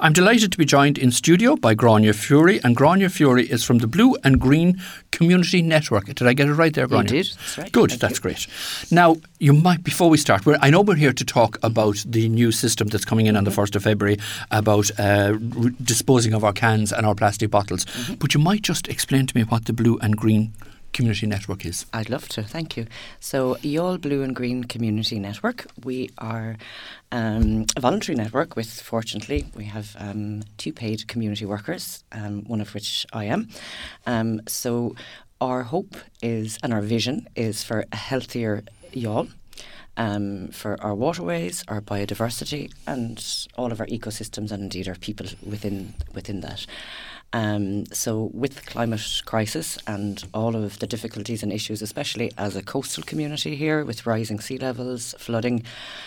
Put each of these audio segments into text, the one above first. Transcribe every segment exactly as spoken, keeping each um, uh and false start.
I'm delighted to be joined in studio by Grania Fury, and Grania Fury is from the Blue and Green Community Network. Did I get it right there, Grania? You did, that's right. Good, Thank that's you. great. Now, you might, before we start, we're, I know we're here to talk about the new system that's coming in on the first of February about uh, re- disposing of our cans and our plastic bottles, mm-hmm. but you might just explain to me what the Blue and Green Community Network is. I'd love to, thank you. So, Youghal Blue and Green Community Network, we are um, a voluntary network with, fortunately, we have um, two paid community workers, um, one of which I am. Um, so, our hope is, and our vision is for a healthier Youghal, um, for our waterways, our biodiversity, and all of our ecosystems, and indeed our people within within that. Um, so with the climate crisis and all of the difficulties and issues, especially as a coastal community here with rising sea levels, flooding,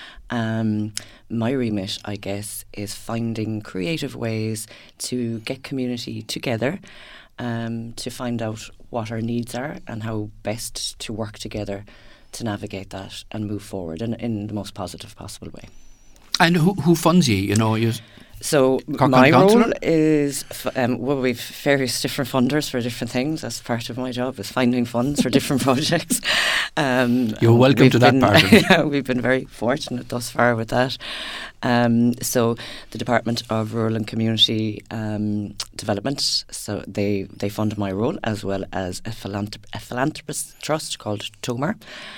um, my remit, I guess, is finding creative ways to get community together um, to find out what our needs are and how best to work together to navigate that and move forward in, in the most positive possible way. And who, who funds you, you know? You So Cork my Council? role is, um, well, we've various different funders for different things. That's part of my job, is finding funds for different projects. Um, You're welcome to that been, part of it. Yeah, we've been very fortunate thus far with that. Um, so the Department of Rural and Community um, Development, so they, they fund my role, as well as a, philanthrop- a philanthropist trust called Tomar.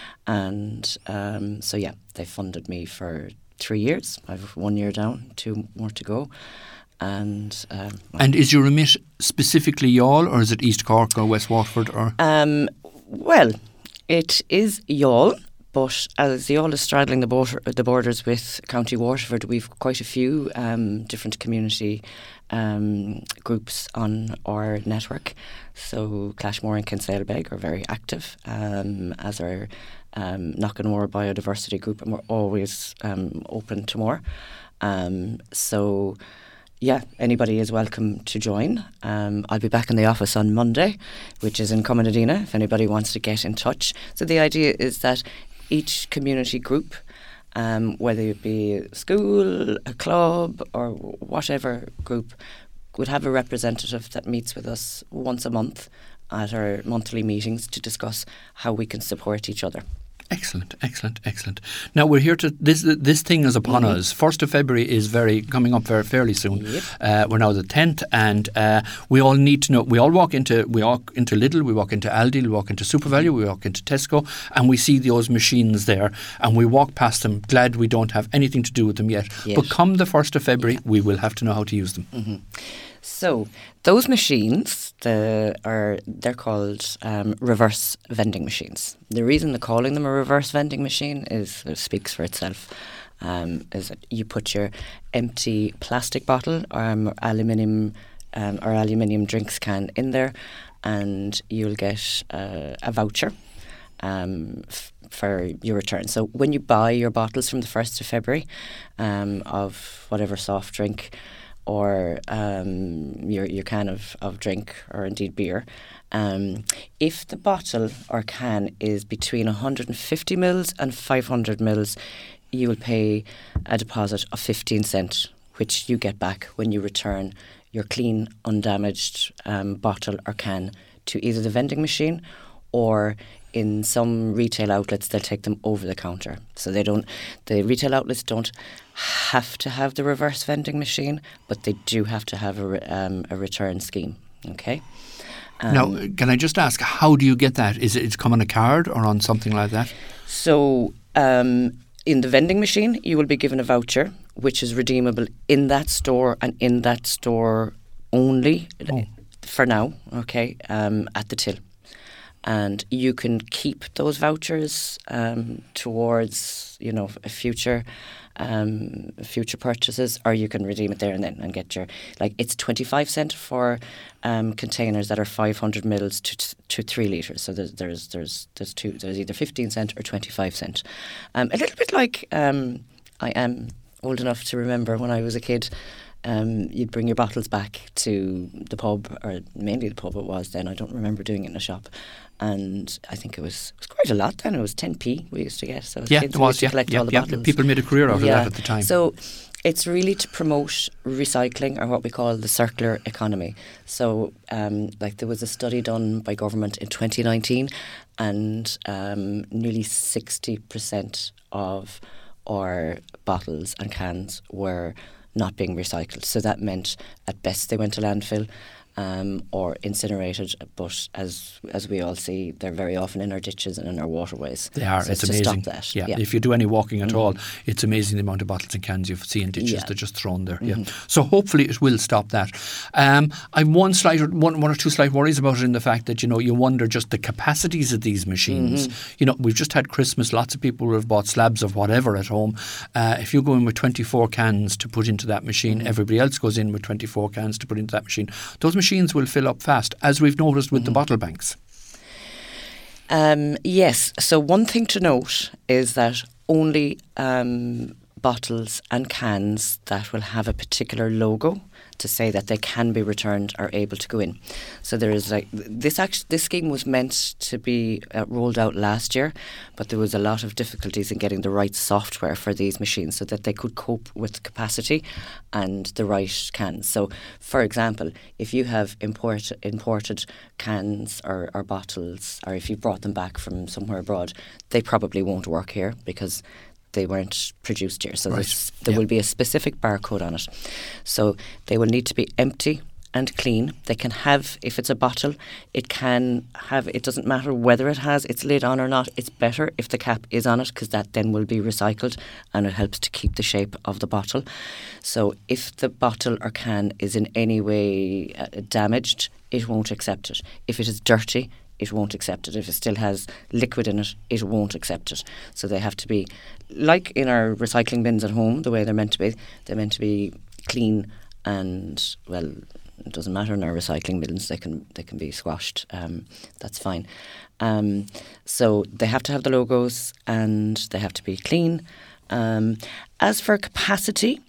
And um, so, yeah, they funded me for three years. I've one year down, two more to go. And um, and is your remit specifically Youghal, or is it East Cork or West Waterford? Or um, well, it is Youghal, but as Youghal is straddling the, border, the borders with County Waterford, we've quite a few um, different community um, groups on our network. So Clashmore and Kinsailbeg are very active, um, as are Um, Knockanmore Biodiversity Group, and we're always um, open to more. Um, so, yeah, anybody is welcome to join. Um, I'll be back in the office on Monday, which is in Comunadina, if anybody wants to get in touch. So the idea is that each community group, um, whether it be a school, a club, or whatever group, would have a representative that meets with us once a month at our monthly meetings to discuss how we can support each other. Excellent, excellent, excellent. Now we're here to this. This thing is upon mm-hmm. us. First of February is very coming up very fairly soon. Yep. Uh, we're now the tenth, and uh, we all need to know. We all walk into we walk into Lidl, we walk into Aldi, we walk into SuperValu, we walk into Tesco, and we see those machines there, and we walk past them, glad we don't have anything to do with them yet. Yet. But come the first of February, yeah. we will have to know how to use them. Mm-hmm. So those machines, the, are they're called um, reverse vending machines. The reason they're calling them a reverse vending machine is it speaks for itself. Um, is that you put your empty plastic bottle um, or aluminium um, or aluminium drinks can in there, and you'll get uh, a voucher um, f- for your return. So when you buy your bottles from the first of February um, of whatever soft drink, or um, your your can of, of drink, or indeed beer, um, if the bottle or can is between one hundred fifty mils and five hundred mils, you will pay a deposit of fifteen cent, which you get back when you return your clean, undamaged um, bottle or can to either the vending machine, or in some retail outlets they'll take them over the counter. So they don't, the retail outlets don't have to have the reverse vending machine, but they do have to have a, re, um, a return scheme. Okay. Um, now, can I just ask, how do you get that? Is it it's come on a card or on something like that? So um, in the vending machine, you will be given a voucher which is redeemable in that store and in that store only oh. for now. Okay, um, at the till. And you can keep those vouchers um, towards, you know, a future, um, future purchases, or you can redeem it there and then and get your, like, it's twenty-five cent for um, containers that are five hundred mils to to three litres. So there's there's there's there's two there's either fifteen cent or twenty-five cent. Um, a little bit like um, I am old enough to remember when I was a kid. Um, you'd bring your bottles back to the pub, or mainly the pub it was then. I don't remember doing it in a shop. And I think it was it was quite a lot then. It was ten p we used to get. So yeah, kids it was. used to Yeah, collect yeah, all the yeah. bottles. People made a career out yeah. of that at the time. So It's really to promote recycling, or what we call the circular economy. So, um, like there was a study done by government in twenty nineteen, and um, nearly sixty percent of our bottles and cans were not being recycled. So that meant at best they went to landfill. Um, or incinerated, but as as we all see, they're very often in our ditches and in our waterways. They are. So it's to amazing. Stop that. Yeah. yeah. If you do any walking at mm-hmm. all, it's amazing the amount of bottles and cans you see in ditches. Yeah. They're just thrown there. Mm-hmm. Yeah. So hopefully it will stop that. Um, I've one slight, one, one or two slight worries about it in the fact that, you know, you wonder just the capacities of these machines. Mm-hmm. You know, we've just had Christmas. Lots of people have bought slabs of whatever at home. Uh, if you go in with twenty-four cans to put into that machine, mm-hmm. everybody else goes in with twenty-four cans to put into that machine. Those machines will fill up fast, as we've noticed with mm-hmm. the bottle banks. Um, yes. So one thing to note is that only um, bottles and cans that will have a particular logo to say that they can be returned are able to go in. So there is like this. Actually, this scheme was meant to be uh, rolled out last year, but there was a lot of difficulties in getting the right software for these machines so that they could cope with capacity and the right cans. So, for example, if you have import, imported cans or, or bottles, or if you brought them back from somewhere abroad, they probably won't work here because they weren't produced here. So right. there yeah. will be a specific barcode on it. So they will need to be empty and clean. They can have, if it's a bottle, it can have, it doesn't matter whether it has its lid on or not. It's better if the cap is on it because that then will be recycled and it helps to keep the shape of the bottle. So if the bottle or can is in any way uh, damaged, it won't accept it. If it is dirty, it won't accept it. If it still has liquid in it, it won't accept it. So they have to be, like in our recycling bins at home, the way they're meant to be, they're meant to be clean and, well, it doesn't matter in our recycling bins, they can they can be squashed. Um, that's fine. Um, so they have to have the logos and they have to be clean. Um, as for capacity,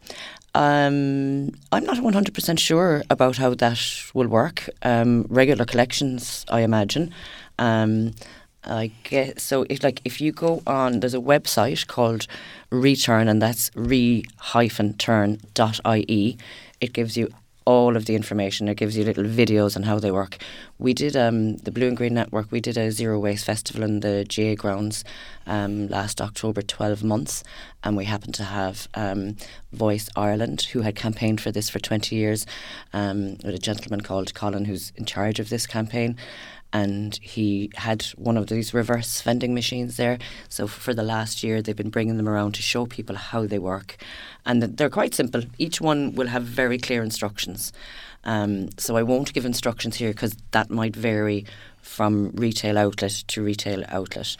Um, I'm not one hundred percent sure about how that will work. Um, regular collections, I imagine. Um, I guess, so if like if you go on, there's a website called Return, and that's re dash turn dot I E. It gives you all of the information. It gives you little videos on how they work. We did, um, the Blue and Green Network, we did a Zero Waste Festival in the G A grounds um, last October, twelve months, and we happened to have um, Voice Ireland, who had campaigned for this for twenty years, um, with a gentleman called Colin who's in charge of this campaign. And he had one of these reverse vending machines there. So for the last year, they've been bringing them around to show people how they work. And they're quite simple. Each one will have very clear instructions. Um, so I won't give instructions here because that might vary from retail outlet to retail outlet.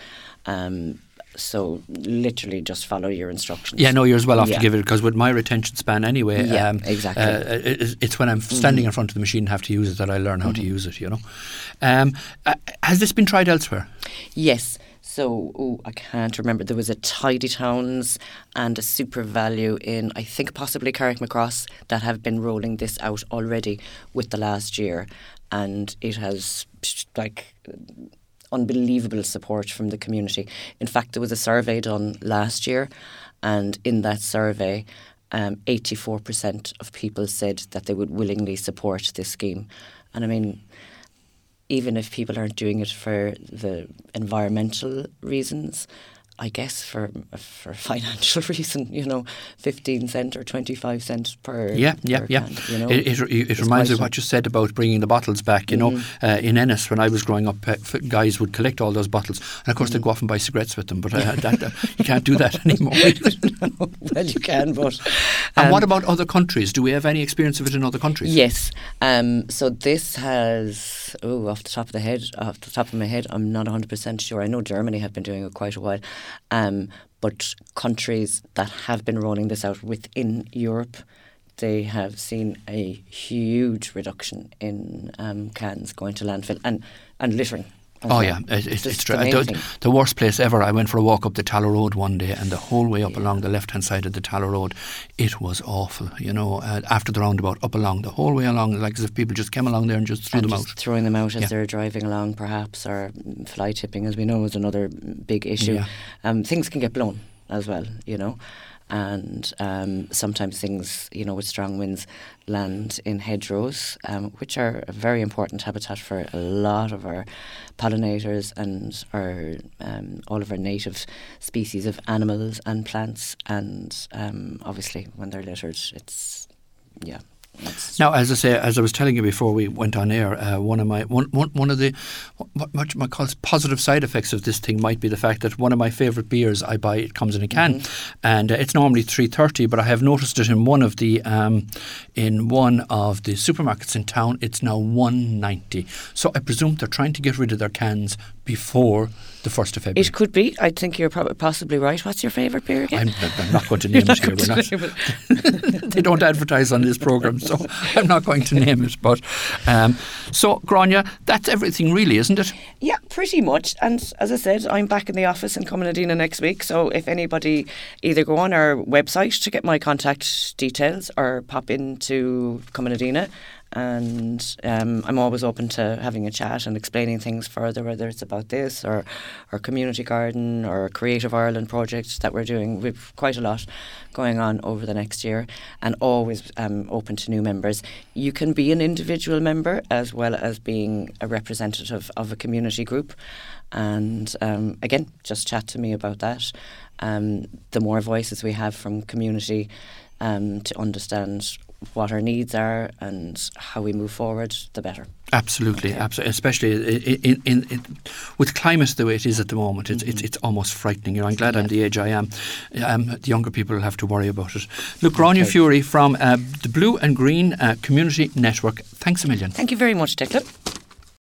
Um, So literally just follow your instructions. Yeah, no, you're as well off yeah. to give it, because with my retention span anyway, yeah, um, exactly. Uh, it, it's when I'm standing mm-hmm. in front of the machine and have to use it that I learn how mm-hmm. to use it, you know. Um, uh, has this been tried elsewhere? Yes. So, oh, I can't remember. There was a Tidy Towns and a Super Value in, I think, possibly Carrickmacross that have been rolling this out already with the last year. And it has, like, unbelievable support from the community. In fact, there was a survey done last year, and in that survey, um, eighty-four percent of people said that they would willingly support this scheme. And I mean, even if people aren't doing it for the environmental reasons, I guess for for financial reason, you know, fifteen cent or twenty-five cent per yeah yeah per yeah. Can, you know, it it, it reminds me of what you said about bringing the bottles back. You mm-hmm. know, uh, in Ennis when I was growing up, uh, guys would collect all those bottles, and of course mm-hmm. they'd go off and buy cigarettes with them. But uh, that, uh, you can't do that anymore. No, well, you can, but and um, what about other countries? Do we have any experience of it in other countries? Yes. Um, so this has oh, off the top of the head, off the top of my head, I'm not one hundred percent sure. I know Germany have been doing it quite a while. Um, but countries that have been rolling this out within Europe, they have seen a huge reduction in um, cans going to landfill and, and littering. Oh well. yeah, it, it, it's true. the, The, the worst place ever. I went for a walk up the Tallow Road one day, and the whole way up yeah. along the left-hand side of the Tallow Road, it was awful. You know, uh, after the roundabout, up along the whole way along, like as if people just came along there and just threw and them just out, throwing them out as yeah. they're driving along, perhaps, or fly tipping, as we know, is another big issue. Yeah. Um, things can get blown as well, you know. and um, sometimes things, you know, with strong winds, land in hedgerows, um, which are a very important habitat for a lot of our pollinators and our um, all of our native species of animals and plants. And um, obviously, when they're littered, it's yeah. It's Now, as I say, as I was telling you before we went on air, uh, one of my one, one, one of the what, what you might call positive side effects of this thing might be the fact that one of my favourite beers I buy, it comes in a can, mm-hmm. and uh, it's normally three thirty, but I have noticed it in one of the um, in one of the supermarkets in town. It's now one ninety. So I presume they're trying to get rid of their cans before the first of February. It could be. I think you're probably possibly right. What's your favourite beer again? I'm, I'm not going to name it here. We're not. They don't advertise on this programme, so I'm not going to name it. But um, so, Grania, that's everything really, isn't it? Yeah, pretty much. And as I said, I'm back in the office in Cumanadina next week. So if anybody either go on our website to get my contact details or pop into Cumanadina. And um, I'm always open to having a chat and explaining things further, whether it's about this or our community garden or Creative Ireland project that we're doing. We've quite a lot going on over the next year, and always um, open to new members. You can be an individual member as well as being a representative of a community group. And um, again, just chat to me about that. Um, the more voices we have from community um, to understand what our needs are and how we move forward, the better. Absolutely, okay. absolutely. Especially in, in, in, in, with climate the way it is at the moment, it's mm-hmm. it's, it's almost frightening. You know, I'm glad yeah. I'm the age I am. Um, the younger people will have to worry about it. Look, Grania okay. Fury from uh, the Blue and Green uh, Community Network. Thanks a million. Thank you very much, Declan.